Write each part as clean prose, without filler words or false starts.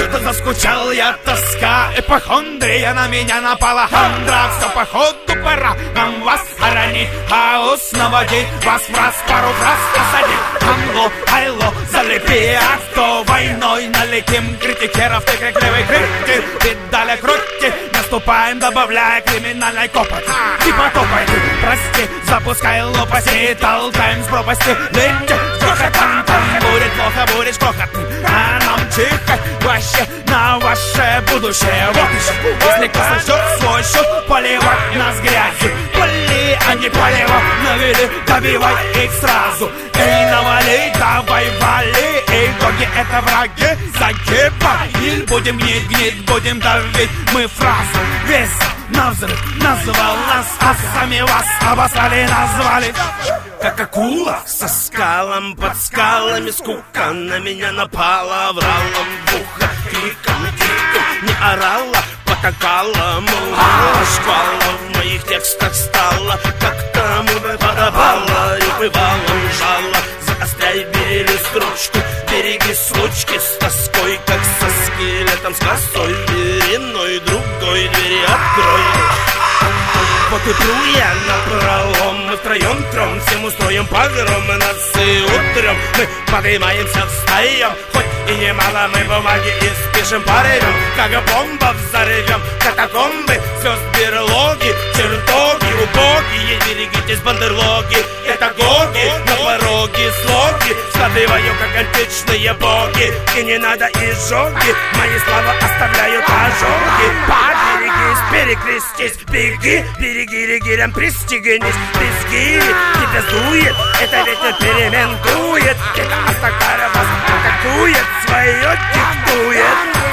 Что-то заскучал я, тоска, эпохондрия, на меня напала хандра. Все походу пора нам вас хоронить, хаос наводить, вас в раз пару фраз посадить. Хамло, айло, залепи, а кто войной налетим? Критикеров ты крикливый критик, педаля крути, наступаем, добавляя криминальной копоти. Типа топай ты, прости, запускай лопасти, толкаем с пропасти, летим с грохотом. Там будет плохо, будешь крохотным, а нам чихать вообще на ваше будущее. Вот еще, если кто сожжет свой счет, поливать нас грязью. Поли, а не поливать, навели, добивай их сразу. Эй, навали, давай вали, эй, боги это враги, загибай. Или будем гнить, будем давить, мы фразу весь навзрыв назвал нас, а сами вас обосрали, назвали. Как акула со скалом, под скалами скука на меня напала, вралом в ухо, криком, криком не орала, потакала, мол, шквала в моих текстах стала, как тому подобала, и бывало жала. Заостряй, бери строчку, береги случки с тоской, как со скелетом, с косой, двериной другой двери открой. Вот и пру я напролом, мы втроем трем, всем устроим погром, и нас и утрем мы поднимаемся встаем, хоть и немало мы бумаги испишем порывем, как бомба взорвем, катакомбы, звезд берлоги, чертоги, убогие, берегитесь бандерлоги, это гоги, на пороге слоги, складываю, как античные боги, и не надо изжоги, мои слова оставляют ожоги. Поберегись, перекрестись, беги, береги, регирям пристегнись, брезги, тебя дует, это ветер перемен дует, это Астакара вас атакует, свое диктует.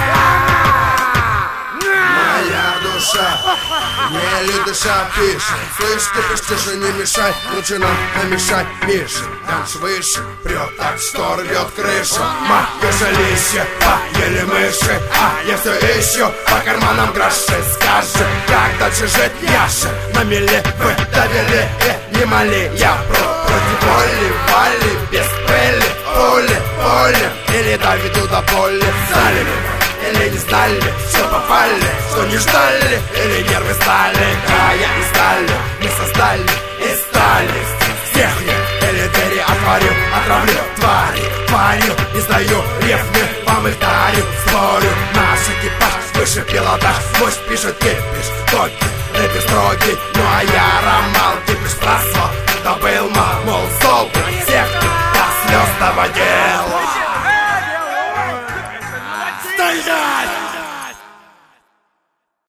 Моя душа, еле дыша пишет, слышь, ты почти же не мешай, лучше нам намешать Мише. Дальше выше, прет так, что рвет крышу. Моя жилище, еле мыши, я все ищу по карманам гроши. Скажи, как дальше жить, Яша? На мели вы довели, не моли, я против воли, вали, без пыли, пули, или доведу до боли. Знали или не знали, что попали, что не ждали, или нервы стали, края и стали, мы создали и стали. Всех я или двери отравлю тварью, не сдаю рифмы, вам их дарю, спорю, наш экипаж выше пилотаж, пусть пишет кипиш, токи, рэпер строгий, ну а я ромал, кипиш спрашивал, кто был мол, сол, всех до слез доводил.